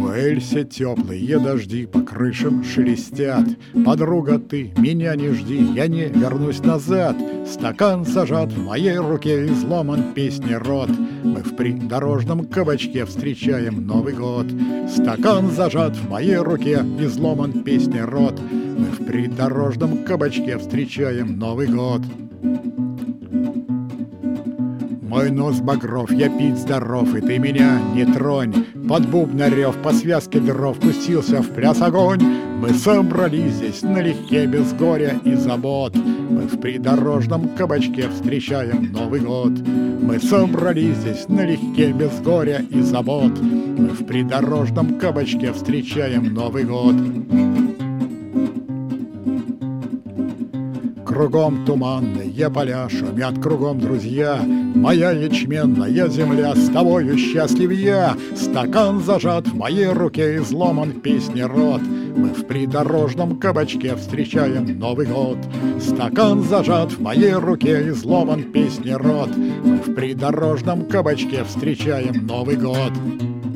В Эльсе теплые дожди по крышам шелестят. Подруга, ты меня не жди, я не вернусь назад. Стакан зажат в моей руке, изломан песни рот. Мы в придорожном кабачке встречаем Новый год. Стакан зажат в моей руке, изломан песни рот. Мы в придорожном кабачке встречаем Новый год. Мой нос багров, я пить здоров, и ты меня не тронь. Под бубнарев по связке дров пустился в пляс огонь. Мы собрались здесь налегке, без горя и забот. Мы в придорожном кабачке встречаем Новый год. Мы собрались здесь налегке, без горя и забот. Мы в придорожном кабачке встречаем Новый год. Кругом туманные поля, шумят кругом друзья. Моя ячменная земля, с тобою счастлив я. Стакан зажат в моей руке, изломан песни рот. Мы в придорожном кабачке встречаем Новый год. Стакан зажат в моей руке, изломан песни рот. Мы в придорожном кабачке встречаем Новый год.